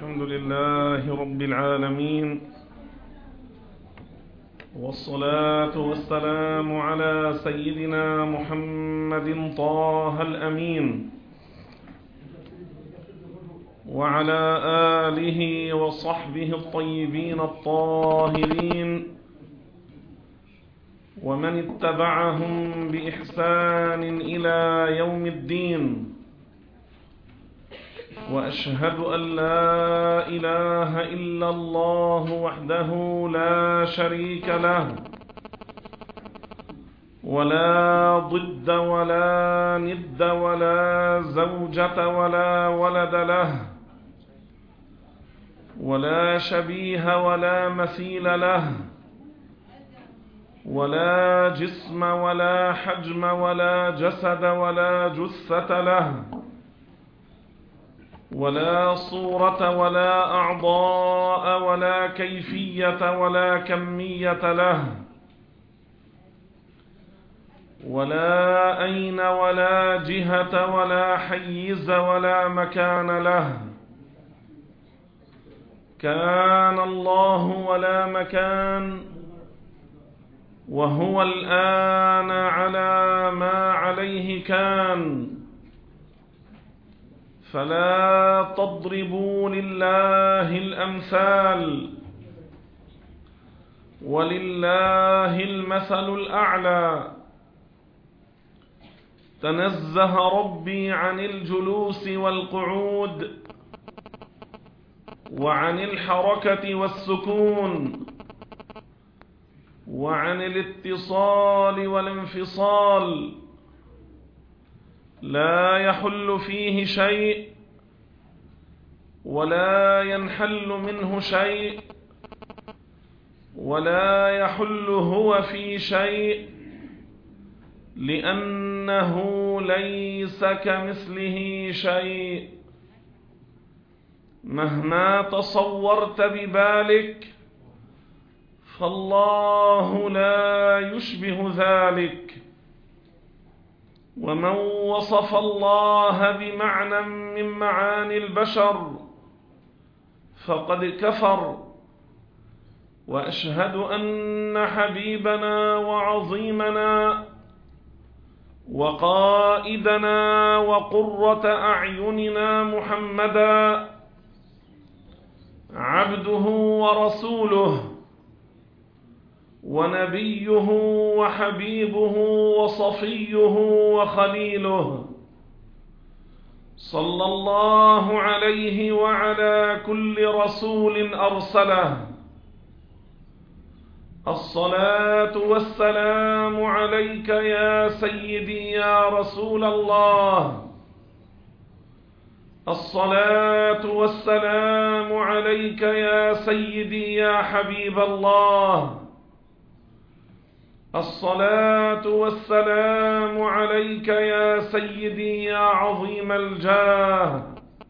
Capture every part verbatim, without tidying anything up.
الحمد لله رب العالمين، والصلاة والسلام على سيدنا محمد طه الأمين وعلى آله وصحبه الطيبين الطاهرين ومن اتبعهم بإحسان إلى يوم الدين. وأشهد أن لا إله إلا الله وحده لا شريك له، ولا ضد ولا ند ولا زوجة ولا ولد له، ولا شبيه ولا مثيل له، ولا جسم ولا حجم ولا جسد ولا جثة له، ولا صورة ولا أعضاء ولا كيفية ولا كمية له، ولا أين ولا جهة ولا حيز ولا مكان له. كان الله ولا مكان، وهو الآن على ما عليه كان. فلا تضربوا لله الأمثال، ولله المثل الأعلى. تنزه ربي عن الجلوس والقعود، وعن الحركة والسكون، وعن الاتصال والانفصال. لا يحل فيه شيء ولا ينحل منه شيء، ولا يحل هو في شيء، لأنه ليس كمثله شيء. مهما تصورت ببالك فالله لا يشبه ذلك. ومن وصف الله بمعنى من معاني البشر فقد كفر. وأشهد أن حبيبنا وعظيمنا وقائدنا وقرة أعيننا محمدا عبده ورسوله ونبيه وحبيبه وصفيه وخليله، صلى الله عليه وعلى كل رسول أرسله. الصلاة والسلام عليك يا سيدي يا رسول الله. الصلاة والسلام عليك يا سيدي يا حبيب الله. الصلاة والسلام عليك يا سيدي يا عظيم الجاه.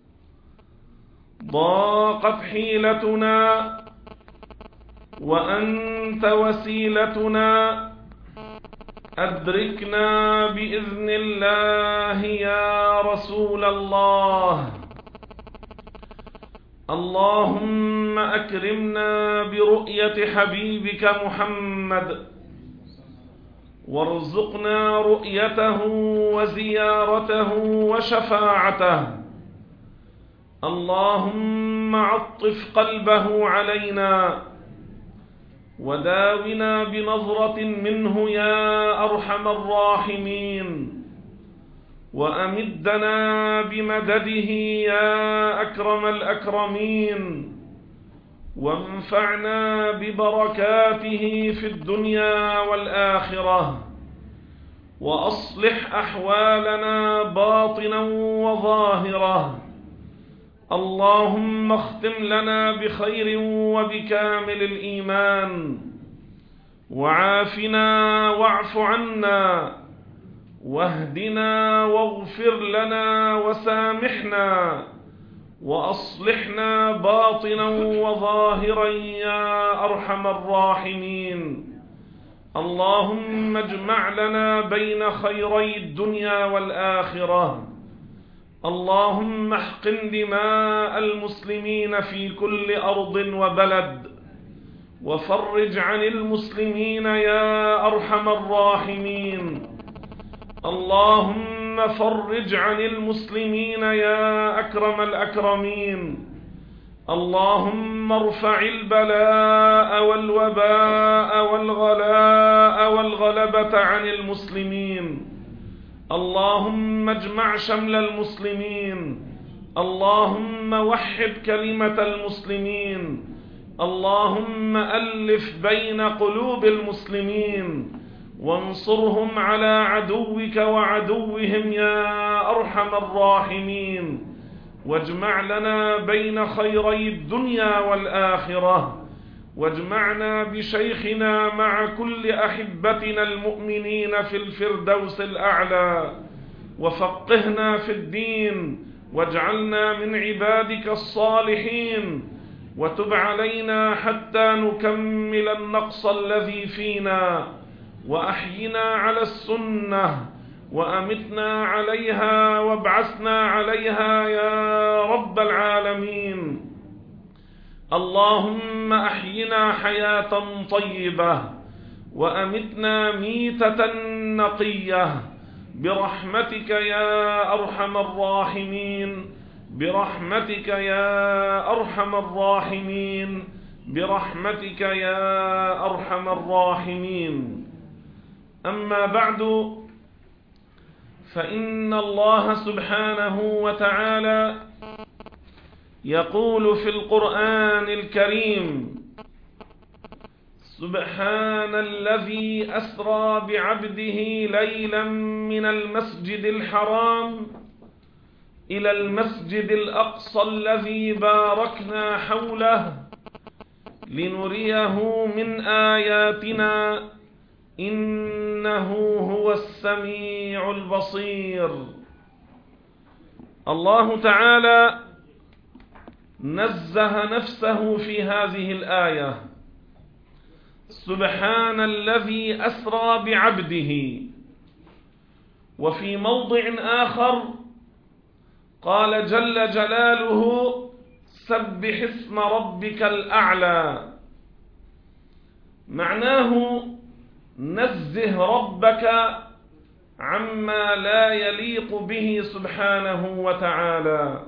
ضاقت حيلتنا وأنت وسيلتنا، أدركنا بإذن الله يا رسول الله. اللهم أكرمنا برؤية حبيبك محمد، وارزقنا رؤيته وزيارته وشفاعته. اللهم عطف قلبه علينا، وداونا بنظرة منه يا أرحم الراحمين، وأمدنا بمدده يا أكرم الأكرمين، وانفعنا ببركاته في الدنيا والآخرة، وأصلح أحوالنا باطنا وظاهرة. اللهم اختم لنا بخير وبكامل الإيمان، وعافنا واعف عنا، واهدنا واغفر لنا وسامحنا، وأصلحنا باطنا وظاهرا يا أرحم الراحمين. اللهم اجمع لنا بين خيري الدنيا والآخرة، اللهم احقن دماء المسلمين في كل أرض وبلد، وفرج عن المسلمين يا أرحم الراحمين. اللهم فرج عن المسلمين يا أكرم الأكرمين. اللهم ارفع البلاء والوباء والغلاء والغلبة عن المسلمين. اللهم اجمع شمل المسلمين. اللهم وحد كلمة المسلمين. اللهم ألف بين قلوب المسلمين، وانصرهم على عدوك وعدوهم يا أرحم الراحمين. واجمع لنا بين خيري الدنيا والآخرة، واجمعنا بشيخنا مع كل أحبتنا المؤمنين في الفردوس الأعلى، وفقهنا في الدين، واجعلنا من عبادك الصالحين، وتب علينا حتى نكمل النقص الذي فينا، وأحينا على السنة، وأمتنا عليها، وابعثنا عليها يا رب العالمين. اللهم أحينا حياة طيبة، وأمتنا ميتة نقية، برحمتك يا أرحم الراحمين، برحمتك يا أرحم الراحمين، برحمتك يا أرحم الراحمين. أما بعد، فإن الله سبحانه وتعالى يقول في القرآن الكريم: سبحان الذي أسرى بعبده ليلا من المسجد الحرام إلى المسجد الأقصى الذي باركنا حوله لنريه من آياتنا إنه هو السميع البصير. الله تعالى نزه نفسه في هذه الآية: سبحان الذي أسرى بعبده. وفي موضع آخر قال جل جلاله: سبح اسم ربك الأعلى. معناه نزه ربك عما لا يليق به سبحانه وتعالى.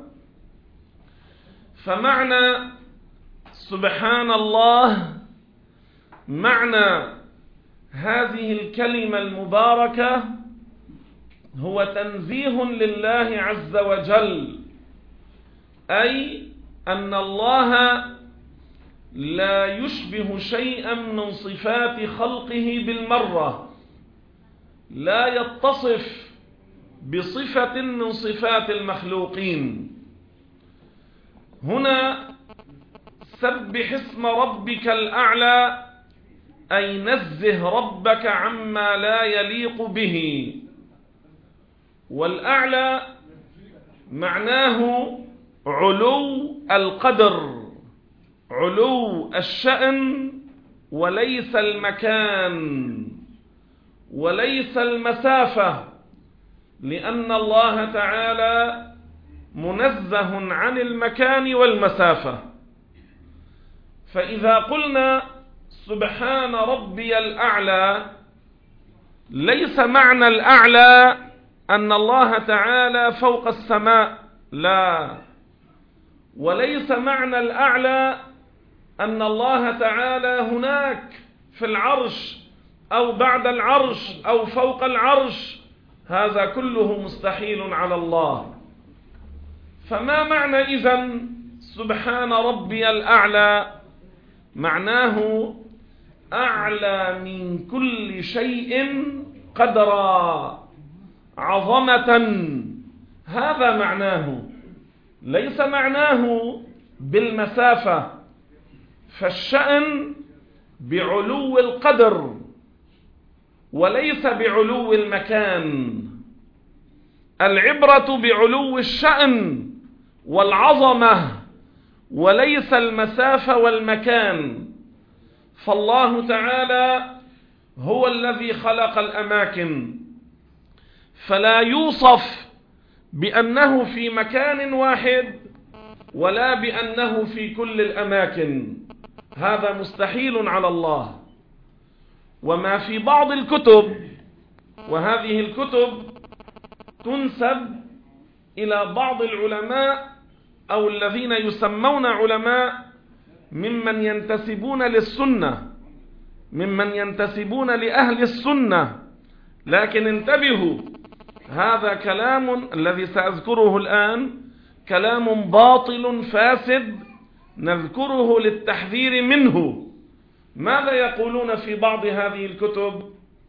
فمعنى سبحان الله، معنى هذه الكلمة المباركة هو تنزيه لله عز وجل، أي أن الله لا يشبه شيئا من صفات خلقه بالمرة، لا يتصف بصفة من صفات المخلوقين. هنا سبح اسم ربك الأعلى، أي نزه ربك عما لا يليق به. والأعلى معناه علو القدر، علو الشأن، وليس المكان وليس المسافة، لأن الله تعالى منزه عن المكان والمسافة. فإذا قلنا سبحان ربي الأعلى، ليس معنى الأعلى أن الله تعالى فوق السماء، لا، وليس معنى الأعلى أن الله تعالى هناك في العرش أو بعد العرش أو فوق العرش، هذا كله مستحيل على الله. فما معنى إذن سبحان ربي الأعلى؟ معناه أعلى من كل شيء قدرا، عظمة، هذا معناه، ليس معناه بالمسافة. فالشأن بعلو القدر وليس بعلو المكان. العبرة بعلو الشأن والعظمة وليس المسافة والمكان. فالله تعالى هو الذي خلق الأماكن، فلا يوصف بأنه في مكان واحد ولا بأنه في كل الأماكن، هذا مستحيل على الله. وما في بعض الكتب، وهذه الكتب تنسب إلى بعض العلماء أو الذين يسمون علماء ممن ينتسبون للسنة، ممن ينتسبون لأهل السنة، لكن انتبهوا، هذا كلام الذي سأذكره الآن كلام باطل فاسد نذكره للتحذير منه. ماذا يقولون في بعض هذه الكتب؟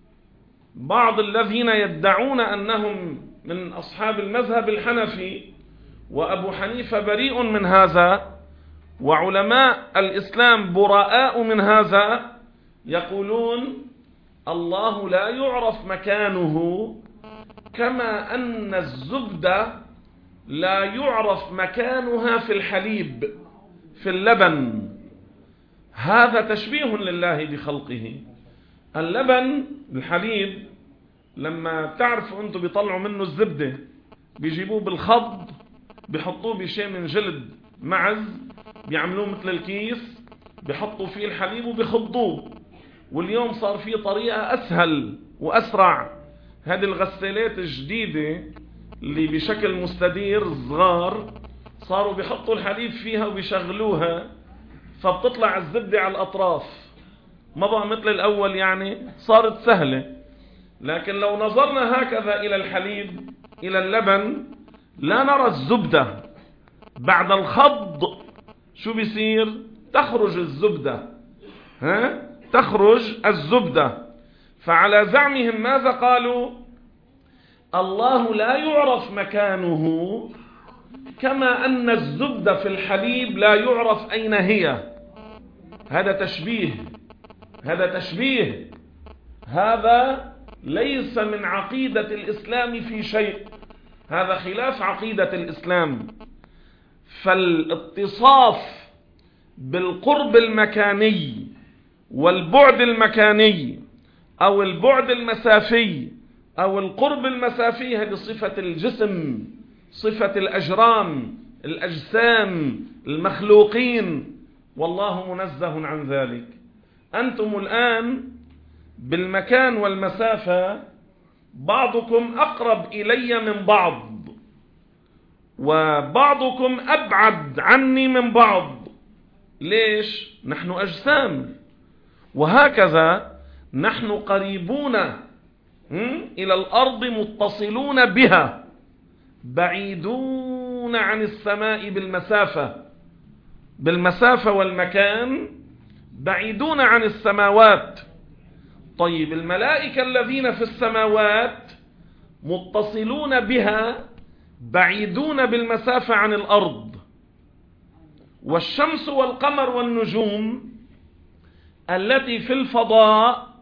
بعض الذين يدعون أنهم من أصحاب المذهب الحنفي، وأبو حنيفة بريء من هذا، وعلماء الإسلام براء من هذا، يقولون الله لا يعرف مكانه كما أن الزبدة لا يعرف مكانها في الحليب، في اللبن. هذا تشبيه لله بخلقه. اللبن الحليب لما تعرفوا أنتم بيطلعوا منه الزبدة بيجيبوه بالخض، بيحطوه بشيء من جلد معز، بيعملوه مثل الكيس، بيحطوا فيه الحليب وبيخضوه. واليوم صار فيه طريقة أسهل وأسرع، هذه الغسالات الجديدة اللي بشكل مستدير صغار، صاروا بيحطوا الحليب فيها وبيشغلوها، فبتطلع الزبدة على الأطراف، ما بقى مثل الأول، يعني صارت سهلة. لكن لو نظرنا هكذا إلى الحليب، إلى اللبن، لا نرى الزبدة. بعد الخض شو بيصير؟ تخرج الزبدة، ها؟ تخرج الزبدة. فعلى زعمهم ماذا قالوا؟ الله لا يعرف مكانه كما أن الزبدة في الحليب لا يعرف أين هي. هذا تشبيه، هذا تشبيه، هذا ليس من عقيدة الإسلام في شيء، هذا خلاف عقيدة الإسلام. فالاتصاف بالقرب المكاني والبعد المكاني أو البعد المسافي أو القرب المسافي، هذه صفة الجسم، صفة الأجرام، الأجسام، المخلوقين، والله منزه عن ذلك. أنتم الآن بالمكان والمسافة بعضكم أقرب إلي من بعض، وبعضكم أبعد عني من بعض. ليش؟ نحن أجسام، وهكذا نحن قريبون إلى الأرض متصلون بها، بعيدون عن السماء بالمسافة، بالمسافة والمكان بعيدون عن السماوات. طيب الملائكة الذين في السماوات متصلون بها بعيدون بالمسافة عن الأرض. والشمس والقمر والنجوم التي في الفضاء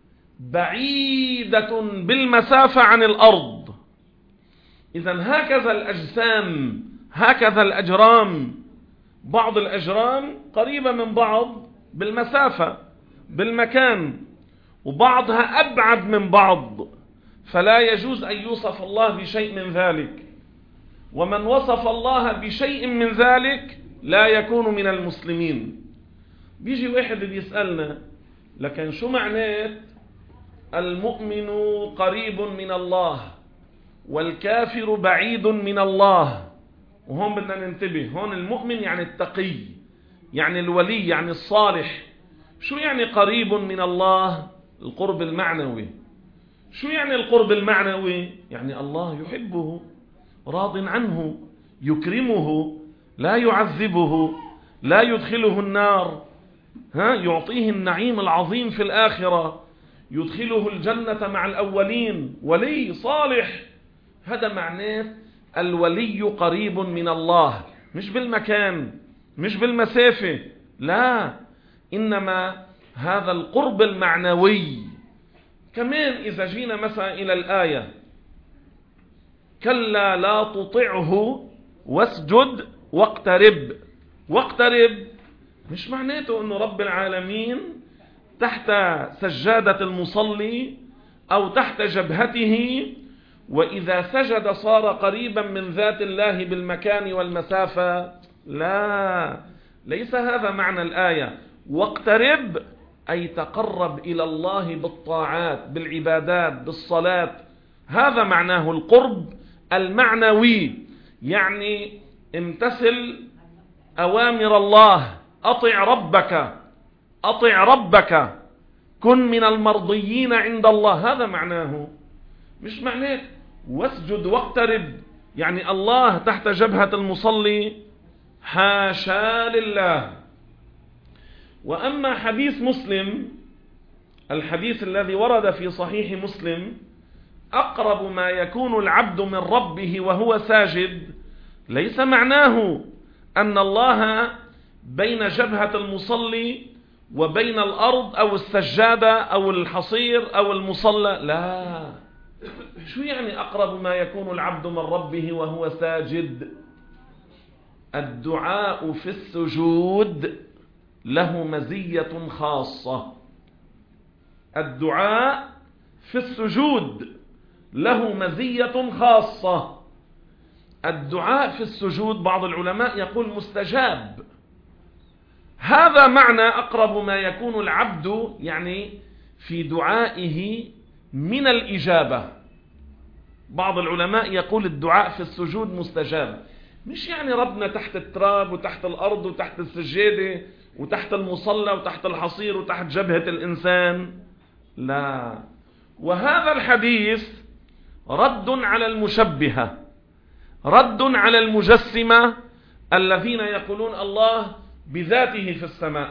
بعيدة بالمسافة عن الأرض. إذن هكذا الأجسام، هكذا الأجرام، بعض الأجرام قريبة من بعض بالمسافة بالمكان، وبعضها أبعد من بعض، فلا يجوز أن يوصف الله بشيء من ذلك. ومن وصف الله بشيء من ذلك لا يكون من المسلمين. بيجي واحد بيسألنا، لكن شو معنات المؤمن قريب من الله والكافر بعيد من الله؟ وهون بدنا ننتبه، هون المؤمن يعني التقي، يعني الولي، يعني الصالح. شو يعني قريب من الله؟ القرب المعنوي. شو يعني القرب المعنوي؟ يعني الله يحبه، راض عنه، يكرمه، لا يعذبه، لا يدخله النار، ها، يعطيه النعيم العظيم في الآخرة، يدخله الجنة مع الأولين، ولي صالح. هذا معناه الولي قريب من الله، مش بالمكان، مش بالمسافة، لا، إنما هذا القرب المعنوي. كمان إذا جينا مثلا إلى الآية كلا لا تطعه واسجد واقترب، واقترب مش معناته أنه رب العالمين تحت سجادة المصلي أو تحت جبهته وإذا سجد صار قريبا من ذات الله بالمكان والمسافة؟ لا، ليس هذا معنى الآية. واقترب أي تقرب إلى الله بالطاعات، بالعبادات، بالصلاة. هذا معناه القرب المعنوي، يعني امتثل أوامر الله، أطع ربك، أطع ربك، كن من المرضيين عند الله. هذا معناه، مش معناه واسجد واقترب يعني الله تحت جبهة المصلي، حاشا لله. وأما حديث مسلم، الحديث الذي ورد في صحيح مسلم، أقرب ما يكون العبد من ربه وهو ساجد، ليس معناه أن الله بين جبهة المصلي وبين الأرض أو السجادة أو الحصير أو المصلى. لا، شو يعني أقرب ما يكون العبد من ربه وهو ساجد؟ الدعاء في السجود له مزية خاصة. الدعاء في السجود له مزية خاصة. الدعاء في السجود بعض العلماء يقول مستجاب. هذا معنى أقرب ما يكون العبد، يعني في دعائه من الإجابة. بعض العلماء يقول الدعاء في السجود مستجاب، مش يعني ربنا تحت التراب وتحت الأرض وتحت السجادة وتحت المصلى وتحت الحصير وتحت جبهة الإنسان. لا. وهذا الحديث رد على المشبهة، رد على المجسمة الذين يقولون الله بذاته في السماء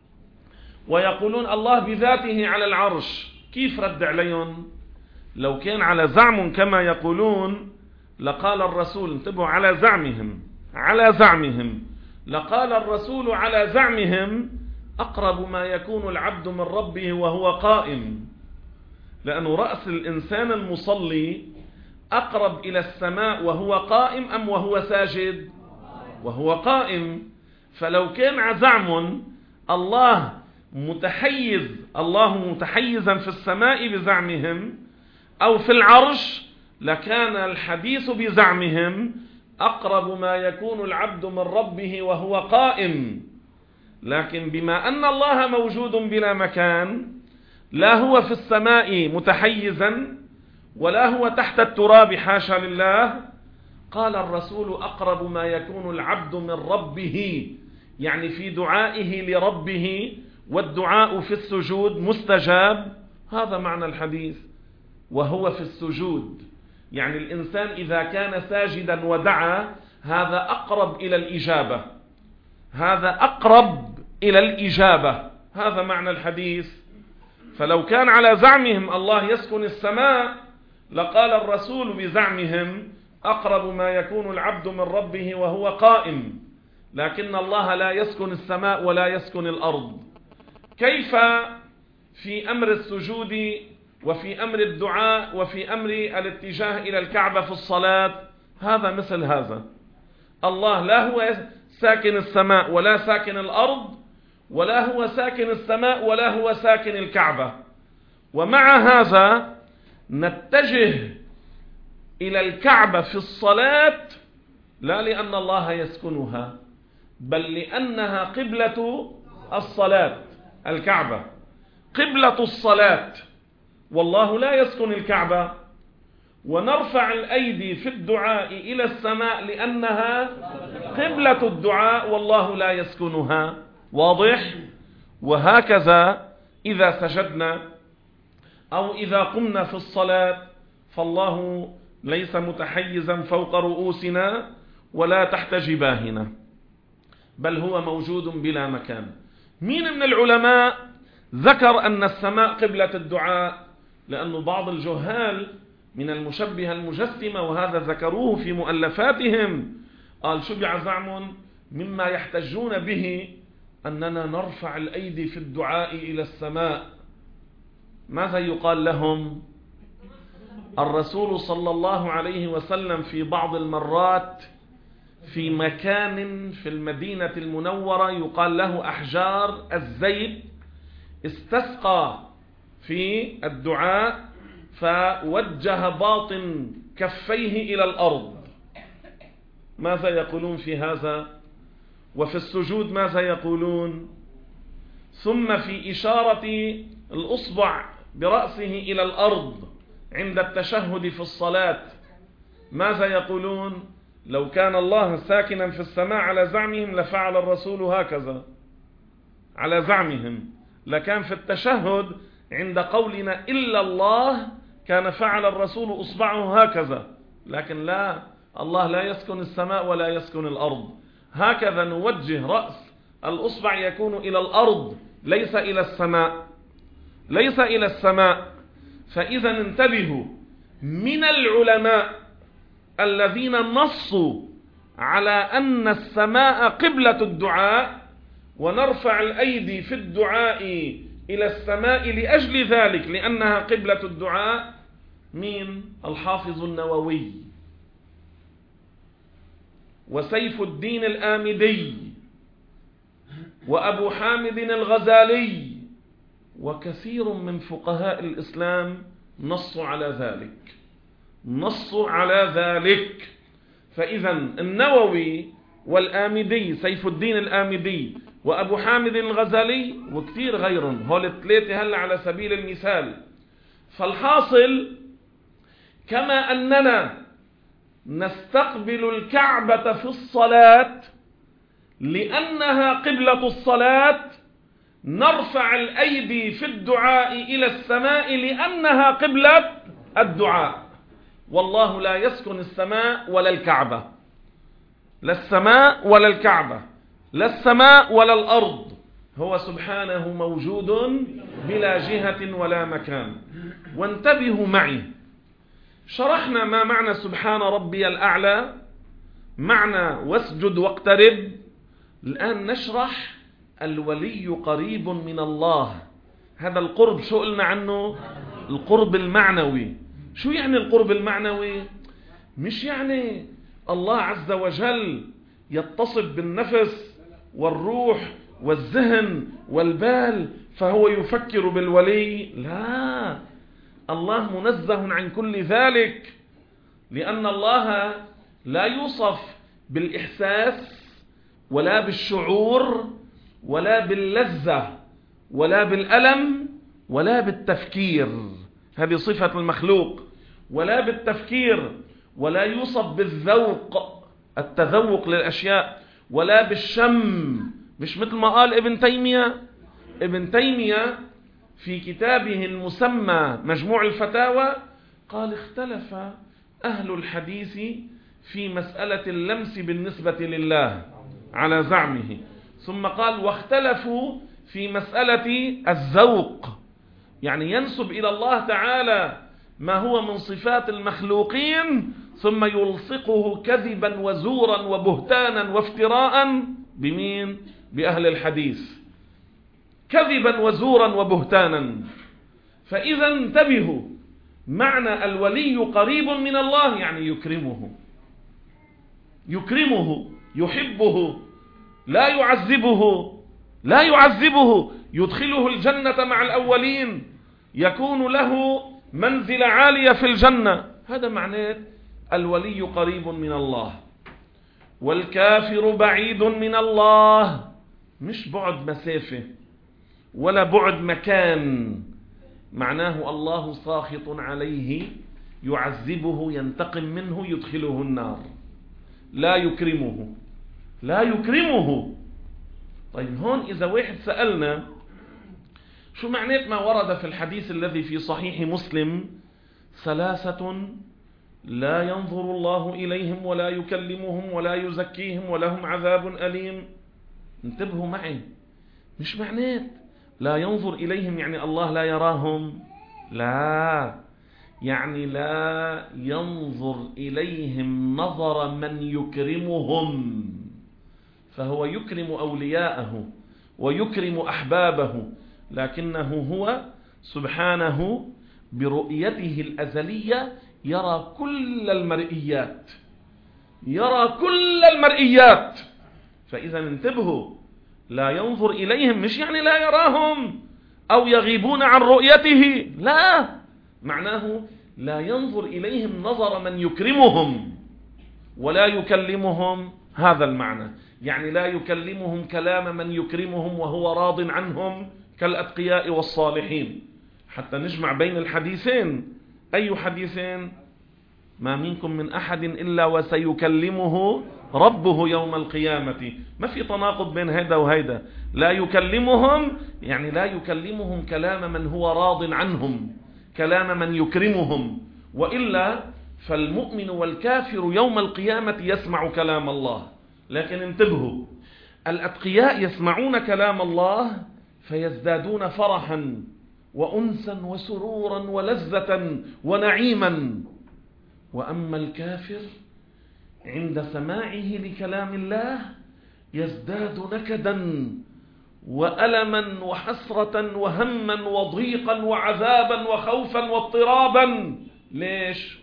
ويقولون الله بذاته على العرش. كيف رد عليهم؟ لو كان على زعم كما يقولون لقال الرسول، انتبهوا، على زعمهم، على زعمهم لقال الرسول على زعمهم أقرب ما يكون العبد من ربه وهو قائم، لأنه رأس الإنسان المصلي أقرب إلى السماء وهو قائم أم وهو ساجد؟ وهو قائم. فلو كان زعم الله متحيز، الله متحيزا في السماء بزعمهم أو في العرش، لكان الحديث بزعمهم أقرب ما يكون العبد من ربه وهو قائم. لكن بما أن الله موجود بلا مكان، لا هو في السماء متحيزا ولا هو تحت التراب، حاشا لله، قال الرسول أقرب ما يكون العبد من ربه، يعني في دعائه لربه، والدعاء في السجود مستجاب. هذا معنى الحديث. وهو في السجود يعني الإنسان إذا كان ساجدا ودعا، هذا أقرب إلى الإجابة، هذا أقرب إلى الإجابة. هذا معنى الحديث. فلو كان على زعمهم الله يسكن السماء لقال الرسول بزعمهم أقرب ما يكون العبد من ربه وهو قائم، لكن الله لا يسكن السماء ولا يسكن الأرض. كيف في أمر السجود وفي أمر الدعاء وفي أمر الاتجاه إلى الكعبة في الصلاة؟ هذا مثل هذا. الله لا هو ساكن السماء ولا ساكن الأرض ولا هو ساكن السماء ولا هو ساكن الكعبة، ومع هذا نتجه إلى الكعبة في الصلاة لا لأن الله يسكنها، بل لأنها قبلة الصلاة. الكعبة قبلة الصلاة، والله لا يسكن الكعبة. ونرفع الأيدي في الدعاء إلى السماء لأنها قبلة الدعاء والله لا يسكنها. واضح؟ وهكذا إذا سجدنا أو إذا قمنا في الصلاة فالله ليس متحيزا فوق رؤوسنا ولا تحت جباهنا، بل هو موجود بلا مكان. مين من العلماء ذكر أن السماء قبلة الدعاء؟ لأن بعض الجهال من المشبهة المجسمة، وهذا ذكروه في مؤلفاتهم، قال شبع زعم مما يحتجون به أننا نرفع الأيدي في الدعاء إلى السماء. ماذا يقال لهم؟ الرسول صلى الله عليه وسلم في بعض المرات في مكان في المدينة المنورة يقال له أحجار الزيت استسقى في الدعاء، فوجه باطن كفيه إلى الأرض. ماذا يقولون في هذا؟ وفي السجود ماذا يقولون؟ ثم في إشارة الأصبع برأسه إلى الأرض عند التشهد في الصلاة ماذا يقولون؟ لو كان الله ساكنا في السماء على زعمهم لفعل الرسول هكذا، على زعمهم لكان في التشهد عند قولنا إلا الله كان فعل الرسول أصبعه هكذا، لكن لا، الله لا يسكن السماء ولا يسكن الأرض. هكذا نوجه رأس الأصبع يكون إلى الأرض ليس إلى السماء، ليس إلى السماء. فإذا انتبهوا، من العلماء الذين نصوا على أن السماء قبلة الدعاء ونرفع الأيدي في الدعاء إلى السماء لأجل ذلك لأنها قبلة الدعاء، مين؟ الحافظ النووي وسيف الدين الآمدي وأبو حامد الغزالي وكثير من فقهاء الإسلام نصوا على ذلك، نصوا على ذلك. فإذا النووي والآمدي، سيف الدين الآمدي وأبو حامد الغزالي وكثير غيرهم، هول الثلاثة هلا على سبيل المثال. فالحاصل كما أننا نستقبل الكعبة في الصلاة لأنها قبلة الصلاة، نرفع الأيدي في الدعاء إلى السماء لأنها قبلة الدعاء. والله لا يسكن السماء ولا الكعبة، لا السماء ولا الكعبة، لا السماء ولا الأرض، هو سبحانه موجود بلا جهة ولا مكان. وانتبهوا معي، شرحنا ما معنى سبحان ربي الأعلى، معنى واسجد واقترب. الآن نشرح الولي قريب من الله. هذا القرب شو قلنا عنه؟ القرب المعنوي. شو يعني القرب المعنوي؟ مش يعني الله عز وجل يتصف بالنفس والروح والذهن والبال فهو يفكر بالولي، لا، الله منزه عن كل ذلك، لأن الله لا يوصف بالإحساس ولا بالشعور ولا باللذة ولا بالألم ولا بالتفكير، هذه صفة المخلوق، ولا بالتفكير، ولا يوصف بالذوق، التذوق للأشياء، ولا بالشم. مش مثل ما قال ابن تيمية. ابن تيمية في كتابه المسمى مجموع الفتاوى قال اختلف أهل الحديث في مسألة اللمس بالنسبة لله على زعمه، ثم قال واختلفوا في مسألة الذوق، يعني ينسب إلى الله تعالى ما هو من صفات المخلوقين ثم يلصقه كذبا وزورا وبهتانا وافتراء بمين؟ بأهل الحديث، كذبا وزورا وبهتانا. فإذا انتبهوا، معنى الولي قريب من الله يعني يكرمه، يكرمه، يحبه، لا يعذبه، لا يعذبه، يدخله الجنة مع الأولين، يكون له منزل عالية في الجنة. هذا معناه الولي قريب من الله. والكافر بعيد من الله، مش بعد مسافة ولا بعد مكان، معناه الله ساخط عليه يعذبه ينتقم منه يدخله النار، لا يكرمه، لا يكرمه. طيب هون إذا واحد سألنا شو معنات ما ورد في الحديث الذي في صحيح مسلم ثلاثة لا ينظر الله إليهم ولا يكلمهم ولا يزكيهم ولهم عذاب أليم. انتبهوا معي، مش معنات لا ينظر إليهم يعني الله لا يراهم، لا، يعني لا ينظر إليهم نظر من يكرمهم، فهو يكرم أولياءه ويكرم أحبابه، لكنه هو سبحانه برؤيته الأزلية يرى كل المرئيات، يرى كل المرئيات. فإذا انتبهوا، لا ينظر إليهم مش يعني لا يراهم أو يغيبون عن رؤيته، لا، معناه لا ينظر إليهم نظر من يكرمهم ولا يكلمهم، هذا المعنى. يعني لا يكلمهم كلام من يكرمهم وهو راض عنهم كالأتقياء والصالحين. حتى نجمع بين الحديثين. أي حديثين؟ ما منكم من أحد إلا وسيكلمه ربه يوم القيامة. ما في تناقض بين هيدا وهيدا. لا يكلمهم يعني لا يكلمهم كلام من هو راض عنهم، كلام من يكرمهم. وإلا فالمؤمن والكافر يوم القيامة يسمع كلام الله. لكن انتبهوا، الأتقياء يسمعون كلام الله فيزدادون فرحا وأنسا وسرورا ولذة ونعيما. وأما الكافر عند سماعه لكلام الله يزداد نكدا وألما وحسرة وهما وضيقا وعذابا وخوفا واضطرابا. ليش؟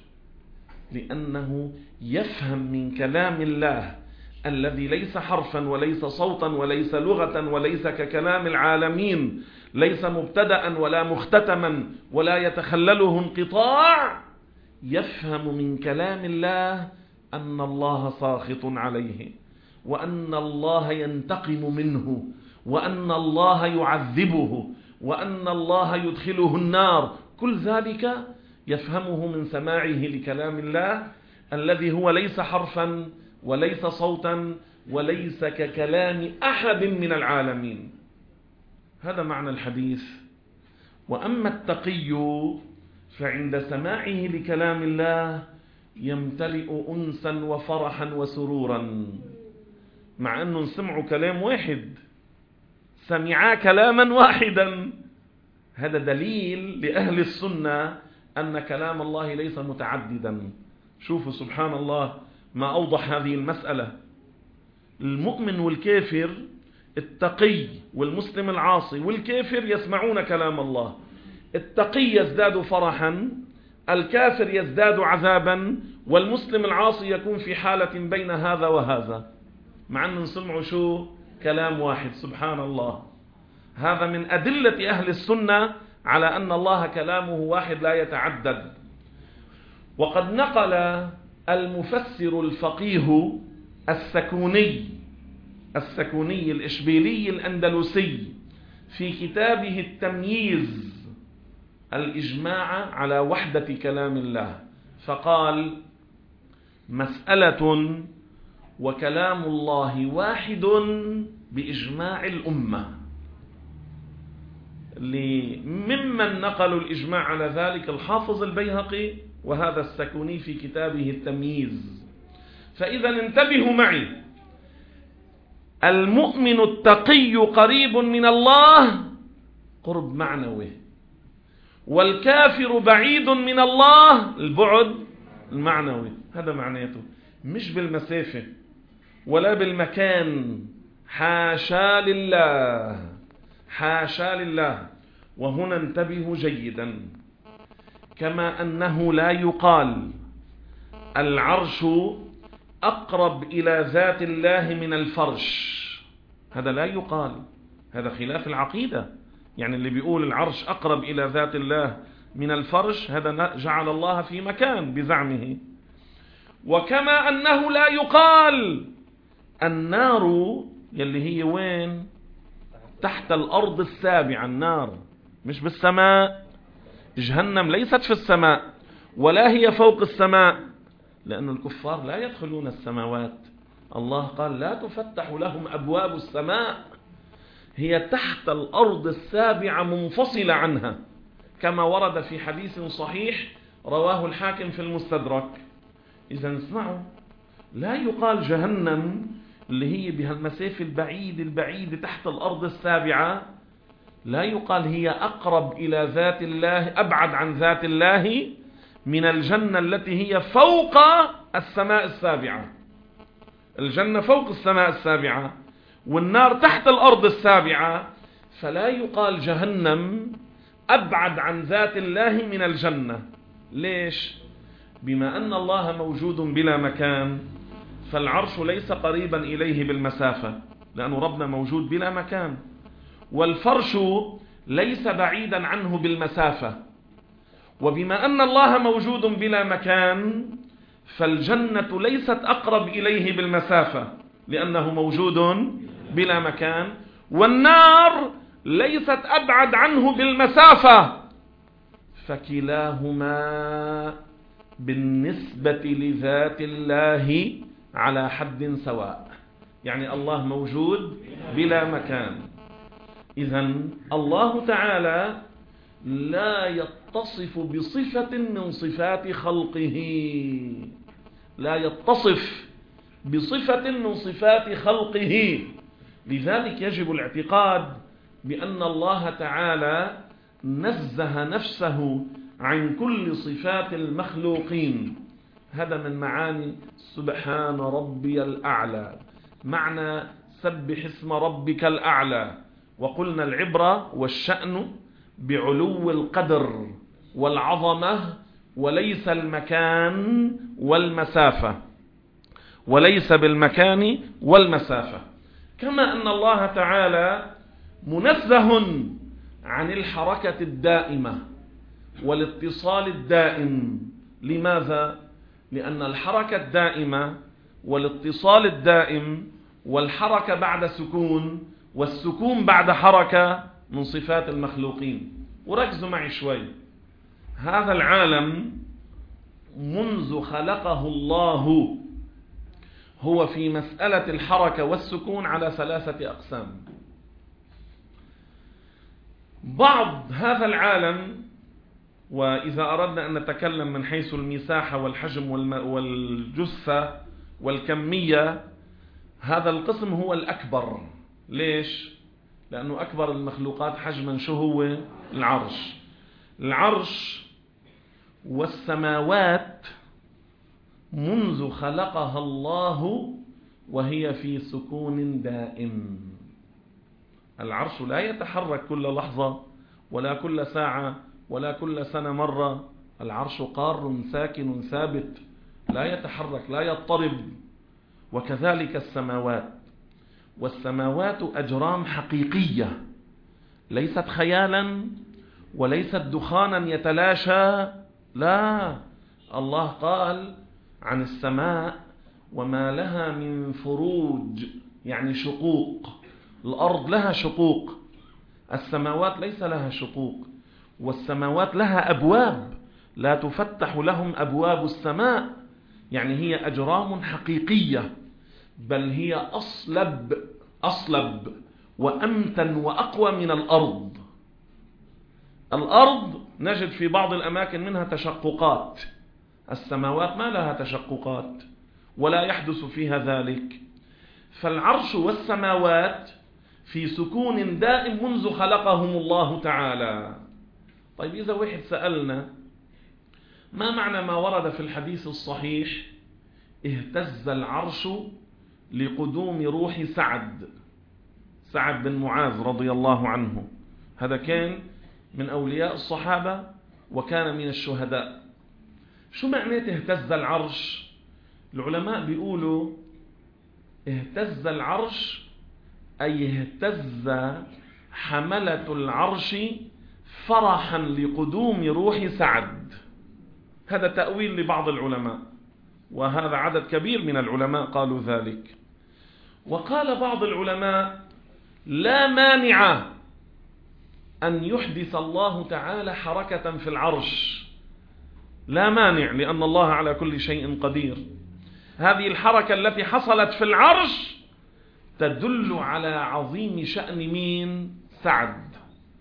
لأنه يفهم من كلام الله الذي ليس حرفا وليس صوتا وليس لغة وليس ككلام العالمين، ليس مبتدأ ولا مختتما ولا يتخلله انقطاع. يفهم من كلام الله أن الله ساخط عليه، وأن الله ينتقم منه، وأن الله يعذبه، وأن الله يدخله النار. كل ذلك يفهمه من سماعه لكلام الله الذي هو ليس حرفا وليس صوتا وليس ككلام أحد من العالمين. هذا معنى الحديث. وأما التقي فعند سماعه لكلام الله يمتلئ أنسا وفرحا وسرورا، مع أنه سمعوا كلام واحد، سمعا كلاما واحدا. هذا دليل لأهل السنة أن كلام الله ليس متعددا. شوفوا سبحان الله ما أوضح هذه المسألة. المؤمن والكافر، التقي والمسلم العاصي والكافر يسمعون كلام الله. التقي يزداد فرحا، الكافر يزداد عذابا، والمسلم العاصي يكون في حالة بين هذا وهذا، مع أن نسمع شو كلام واحد. سبحان الله. هذا من أدلة أهل السنة على أن الله كلامه واحد لا يتعدد. وقد نقل المفسر الفقيه السكوني السكوني الإشبيلي الأندلسي في كتابه التمييز الإجماع على وحدة كلام الله، فقال: مسألة وكلام الله واحد بإجماع الأمة. ممن نقلوا الإجماع على ذلك الحافظ البيهقي وهذا السكوني في كتابه التمييز. فإذا انتبهوا معي، المؤمن التقي قريب من الله قرب معنوي، والكافر بعيد من الله البعد المعنوي. هذا معناته مش بالمسافة ولا بالمكان، حاشا لله، حاشا لله. وهنا انتبهوا جيدا، كما أنه لا يقال العرش أقرب إلى ذات الله من الفرش، هذا لا يقال، هذا خلاف العقيدة. يعني اللي بيقول العرش أقرب إلى ذات الله من الفرش هذا جعل الله في مكان بزعمه. وكما أنه لا يقال النار يلي هي وين؟ تحت الأرض السابعة. النار مش بالسماء، جهنم ليست في السماء ولا هي فوق السماء، لأن الكفار لا يدخلون السماوات. الله قال: لا تفتح لهم أبواب السماء، هي تحت الأرض السابعة منفصلة عنها، كما ورد في حديث صحيح رواه الحاكم في المستدرك. إذا اسمعوا، لا يقال جهنم اللي هي بهالمسافة البعيد البعيد تحت الأرض السابعة، لا يقال هي أقرب إلى ذات الله، أبعد عن ذات الله من الجنة التي هي فوق السماء السابعة. الجنة فوق السماء السابعة والنار تحت الأرض السابعة، فلا يقال جهنم أبعد عن ذات الله من الجنة. ليش؟ بما أن الله موجود بلا مكان، فالعرش ليس قريبا إليه بالمسافة، لأن ربنا موجود بلا مكان، والفرش ليس بعيدا عنه بالمسافة، وبما أن الله موجود بلا مكان فالجنة ليست أقرب إليه بالمسافة لأنه موجود بلا مكان، والنار ليست أبعد عنه بالمسافة، فكلاهما بالنسبة لذات الله على حد سواء. يعني الله موجود بلا مكان، إذن الله تعالى لا يتصف بصفة من صفات خلقه، لا يتصف بصفة من صفات خلقه. لذلك يجب الاعتقاد بأن الله تعالى نزه نفسه عن كل صفات المخلوقين. هذا من معاني سبحان ربي الأعلى، معنى سبح اسم ربك الأعلى. وقلنا العبرة والشأن بعلو القدر والعظمة وليس المكان والمسافة، وليس بالمكان والمسافة. كما أن الله تعالى منزه عن الحركة الدائمة والاتصال الدائم. لماذا؟ لأن الحركة الدائمة والاتصال الدائم والحركة بعد سكون والسكون بعد حركة من صفات المخلوقين. وركزوا معي شوي، هذا العالم منذ خلقه الله هو في مسألة الحركة والسكون على ثلاثة أقسام. بعض هذا العالم، وإذا أردنا أن نتكلم من حيث المساحة والحجم والجثة والكمية، هذا القسم هو الأكبر. ليش؟ لأنه أكبر المخلوقات حجما شو هو؟ العرش. العرش والسماوات منذ خلقها الله وهي في سكون دائم. العرش لا يتحرك كل لحظة ولا كل ساعة ولا كل سنة مرة. العرش قار ساكن ثابت لا يتحرك لا يضطرب. وكذلك السماوات، والسماوات أجرام حقيقية ليست خيالا وليست دخانا يتلاشى. لا، الله قال عن السماء وما لها من فروج، يعني شقوق. الأرض لها شقوق، السماوات ليس لها شقوق. والسماوات لها أبواب لا تفتح لهم أبواب السماء، يعني هي أجرام حقيقية، بل هي أصلب أصلب وأمتن وأقوى من الأرض. الأرض نجد في بعض الأماكن منها تشققات، السماوات ما لها تشققات ولا يحدث فيها ذلك. فالعرش والسماوات في سكون دائم منذ خلقهم الله تعالى. طيب إذا واحد سألنا ما معنى ما ورد في الحديث الصحيح اهتز العرش لقدوم روح سعد سعد بن معاذ رضي الله عنه، هذا كان من أولياء الصحابة وكان من الشهداء. شو معنى اهتز العرش؟ العلماء بيقولوا اهتز العرش أي اهتز حملة العرش فرحا لقدوم روح سعد. هذا تأويل لبعض العلماء، وهذا عدد كبير من العلماء قالوا ذلك. وقال بعض العلماء لا مانع أن يحدث الله تعالى حركة في العرش، لا مانع، لأن الله على كل شيء قدير. هذه الحركة التي حصلت في العرش تدل على عظيم شأن مين؟ سعد.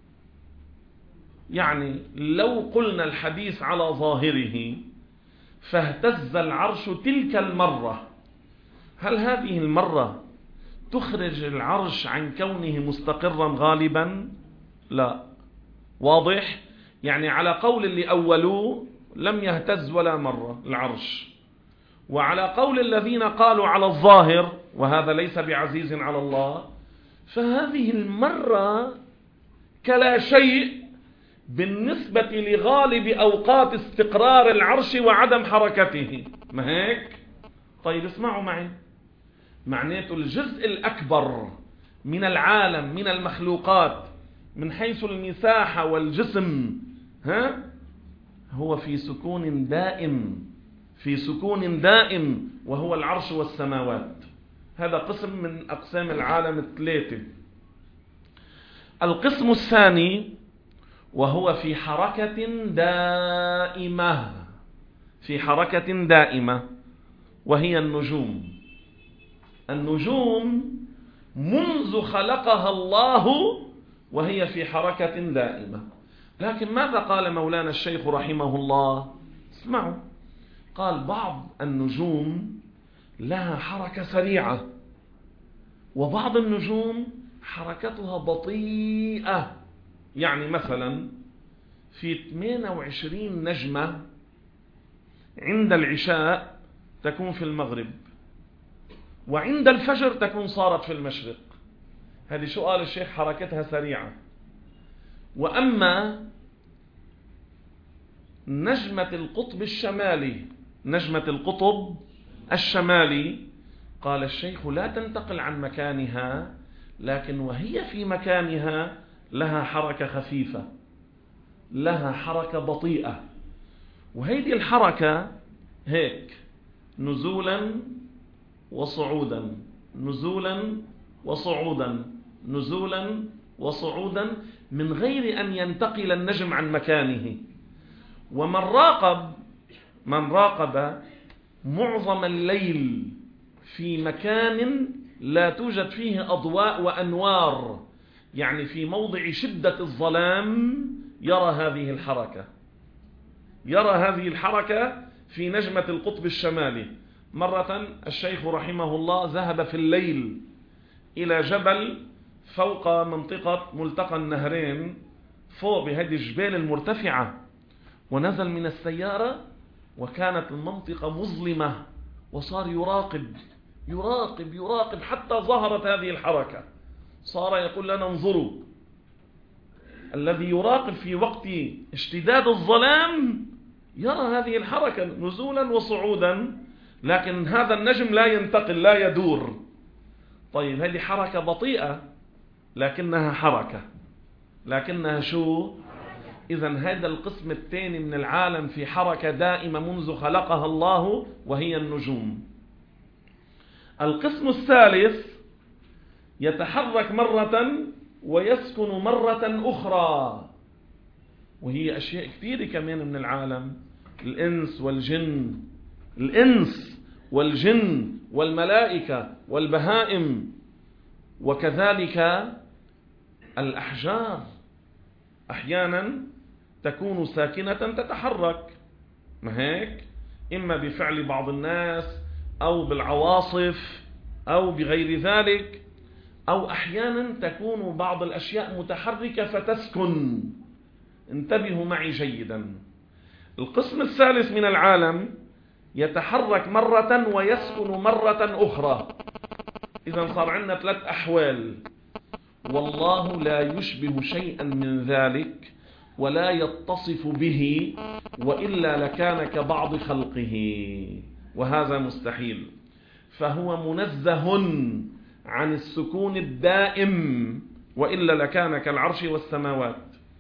يعني لو قلنا الحديث على ظاهره فاهتز العرش تلك المرة، هل هذه المرة تخرج العرش عن كونه مستقرا غالبا؟ لا. واضح؟ يعني على قول اللي أولوه لم يهتز ولا مرة العرش، وعلى قول الذين قالوا على الظاهر وهذا ليس بعزيز على الله، فهذه المرة كلا شيء بالنسبة لغالب أوقات استقرار العرش وعدم حركته، ما هيك؟ طيب اسمعوا معي، معناته الجزء الأكبر من العالم من المخلوقات من حيث المساحة والجسم ها هو في سكون دائم، في سكون دائم، وهو العرش والسماوات. هذا قسم من أقسام العالم الثلاثة. القسم الثاني وهو في حركة دائمة، في حركة دائمة، وهي النجوم. النجوم منذ خلقها الله وهي في حركة دائمة. لكن ماذا قال مولانا الشيخ رحمه الله؟ اسمعوا، قال بعض النجوم لها حركة سريعة، وبعض النجوم حركتها بطيئة. يعني مثلا في ثمانية وعشرين نجمة عند العشاء تكون في المغرب، وعند الفجر تكون صارت في المشرق. هذه شو قال الشيخ؟ حركتها سريعة. وأما نجمة القطب الشمالي، نجمة القطب الشمالي، قال الشيخ لا تنتقل عن مكانها، لكن وهي في مكانها لها حركة خفيفة، لها حركة بطيئة. وهذه الحركة هيك نزولا وصعودا، نزولا وصعودا، نزولا وصعودا، من غير أن ينتقل النجم عن مكانه. ومن راقب من راقب معظم الليل في مكان لا توجد فيه أضواء وأنوار، يعني في موضع شدة الظلام، يرى هذه الحركة، يرى هذه الحركة في نجمة القطب الشمالي. مرة الشيخ رحمه الله ذهب في الليل إلى جبل فوق منطقة ملتقى النهرين، فوق بهذه الجبال المرتفعة، ونزل من السيارة وكانت المنطقة مظلمة، وصار يراقب يراقب يراقب حتى ظهرت هذه الحركة. صار يقول لنا انظروا، الذي يراقب في وقت اشتداد الظلام يرى هذه الحركة نزولا وصعودا، لكن هذا النجم لا ينتقل، لا يدور. طيب هذه حركة بطيئة لكنها حركة، لكنها شو؟ إذن هذا القسم الثاني من العالم في حركة دائمة منذ خلقها الله، وهي النجوم. القسم الثالث يتحرك مرة ويسكن مرة أخرى، وهي أشياء كثيرة كمان من العالم، الإنس والجن، الإنس والجن والملائكة والبهائم، وكذلك الأحجار أحيانا تكون ساكنة تتحرك، ما هيك؟ إما بفعل بعض الناس أو بالعواصف أو بغير ذلك، أو أحيانا تكون بعض الأشياء متحركة فتسكن. انتبهوا معي جيدا. القسم الثالث من العالم يتحرك مرة ويسكن مرة أخرى. إذا صار عندنا ثلاث أحوال، والله لا يشبه شيئا من ذلك ولا يتصف به، وإلا لكان كبعض خلقه، وهذا مستحيل. فهو منزه عن السكون الدائم، وإلا لكان كالعرش والسماوات،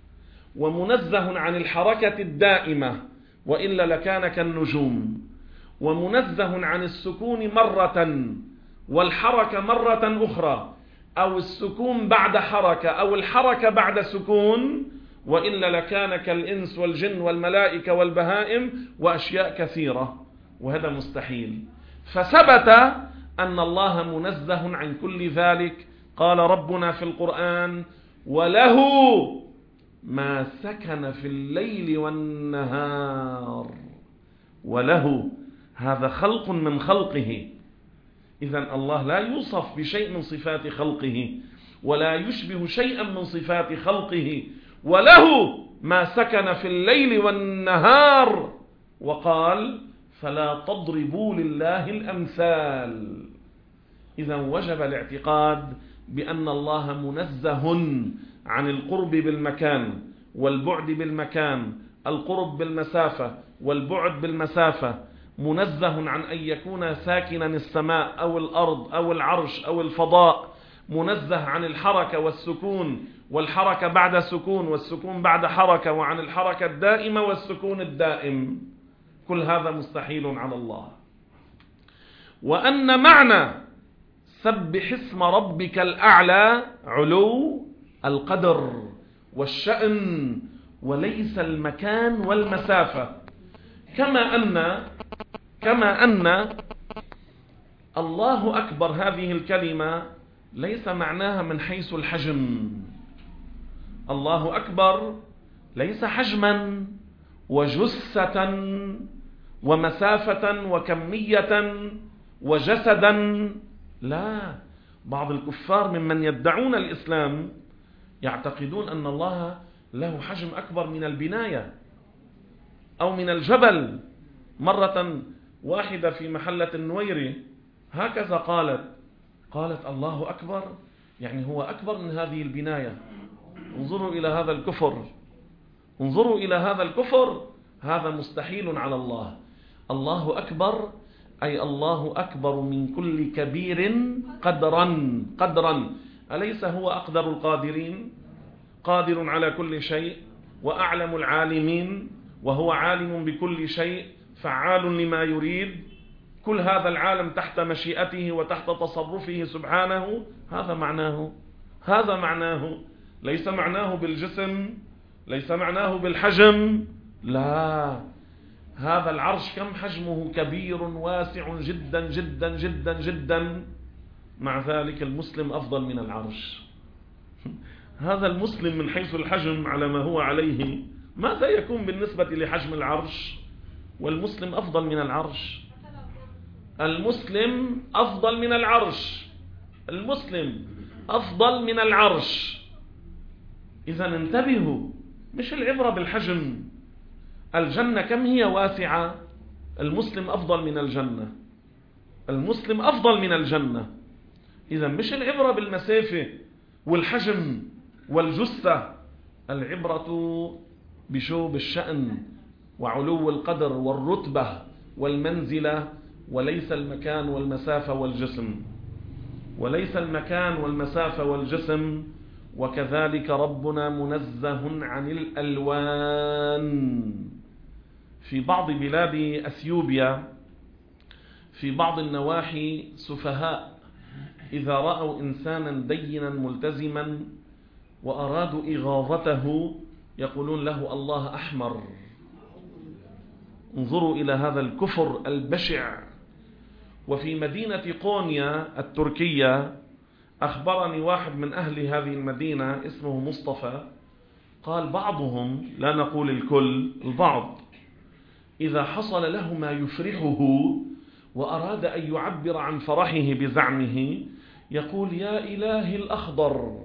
ومنزه عن الحركة الدائمة، وإلا لكان كالنجوم، ومنزه عن السكون مرة والحركة مرة أخرى، أو السكون بعد حركة أو الحركة بعد سكون، وإلا لكان كالإنس والجن والملائكة والبهائم وأشياء كثيرة، وهذا مستحيل. فثبت أن الله منزه عن كل ذلك. قال ربنا في القرآن: وله ما سكن في الليل والنهار. وله، هذا خلق من خلقه. إذن الله لا يوصف بشيء من صفات خلقه، ولا يشبه شيئا من صفات خلقه. وله ما سكن في الليل والنهار، وقال: فلا تضربوا لله الأمثال. إذا وجب الاعتقاد بأن الله منزه عن القرب بالمكان والبعد بالمكان، القرب بالمسافة والبعد بالمسافة، منزه عن أن يكون ساكنا السماء أو الأرض أو العرش أو الفضاء، منزه عن الحركة والسكون، والحركة بعد سكون والسكون بعد حركة، وعن الحركة الدائمة والسكون الدائم. كل هذا مستحيل على الله. وأن معنى سبح اسم ربك الأعلى علو القدر والشأن وليس المكان والمسافة. كما أن كما أن الله أكبر هذه الكلمة ليس معناها من حيث الحجم. الله أكبر ليس حجما وجثة ومسافة وكمية وجسدا. لا، بعض الكفار ممن يدعون الإسلام يعتقدون أن الله له حجم أكبر من البناية أو من الجبل. مرة واحدة في محلة النويري هكذا قالت قالت الله أكبر يعني هو أكبر من هذه البناية. انظروا إلى هذا الكفر، انظروا إلى هذا الكفر. هذا مستحيل على الله. الله أكبر أي الله أكبر من كل كبير قدرا قدرا. أليس هو أقدر القادرين، قادر على كل شيء وأعلم العالمين، وهو عالم بكل شيء فعال لما يريد. كل هذا العالم تحت مشيئته وتحت تصرفه سبحانه. هذا معناه، هذا معناه. ليس معناه بالجسم، ليس معناه بالحجم. لا، هذا العرش كم حجمه كبير واسع جدا جدا جدا جدا. مع ذلك المسلم أفضل من العرش. هذا المسلم من حيث الحجم على ما هو عليه، ماذا يكون بالنسبة لحجم العرش؟ والمسلم أفضل من العرش. المسلم أفضل من العرش. المسلم أفضل من العرش. إذا انتبهوا، مش العبرة بالحجم. الجنة كم هي واسعة، المسلم أفضل من الجنة. المسلم أفضل من الجنة. إذا مش العبرة بالمسافة والحجم والجثة. العبرة بشو؟ بالشأن وعلو القدر والرتبة والمنزلة، وليس المكان والمسافة والجسم، وليس المكان والمسافة والجسم. وكذلك ربنا منزه عن الألوان. في بعض بلاد أثيوبيا في بعض النواحي سفهاء إذا رأوا إنسانا دينا ملتزما وأرادوا إغاظته يقولون له الله أحمر. انظروا إلى هذا الكفر البشع. وفي مدينة قونيا التركية أخبرني واحد من أهل هذه المدينة اسمه مصطفى، قال بعضهم، لا نقول الكل، البعض إذا حصل له ما يفرحه وأراد أن يعبر عن فرحه بزعمه يقول يا إلهي الأخضر.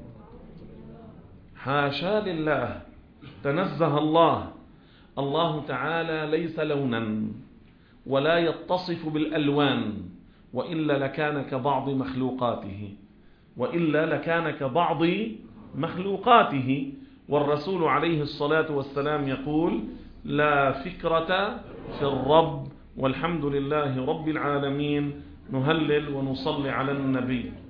حاشا لله، تنزه الله. الله تعالى ليس لونا ولا يتصف بالألوان، وإلا لكان كبعض مخلوقاته، وإلا لكان كبعض مخلوقاته. والرسول عليه الصلاة والسلام يقول لا فكرة في الرب، والحمد لله رب العالمين. نهلل ونصلي على النبي.